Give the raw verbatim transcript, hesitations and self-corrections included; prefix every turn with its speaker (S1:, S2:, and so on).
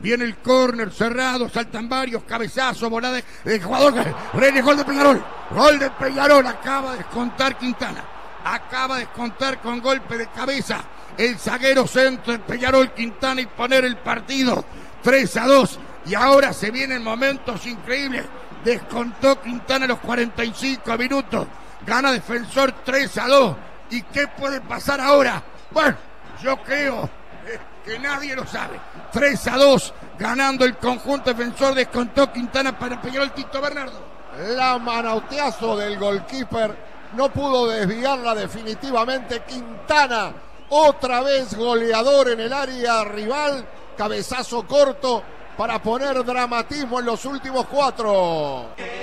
S1: Viene el córner cerrado, saltan varios, cabezazo, volada de, de jugador. René, gol de Peñarol. Gol de Peñarol, acaba de descontar Quintana. Acaba de descontar con golpe de cabeza el zaguero centro de Peñarol, Quintana, y poner el partido tres a dos. Y ahora se vienen momentos increíbles. Descontó Quintana a los cuarenta y cinco minutos. Gana Defensor tres a dos. ¿Y qué puede pasar ahora? Bueno, yo creo que nadie lo sabe. tres a dos, ganando el conjunto Defensor. Descontó Quintana para Peñarol. Tito Bernardo.
S2: La manoteazo del goalkeeper no pudo desviarla definitivamente. Quintana, otra vez goleador en el área rival. Cabezazo corto para poner dramatismo en los últimos cuatro.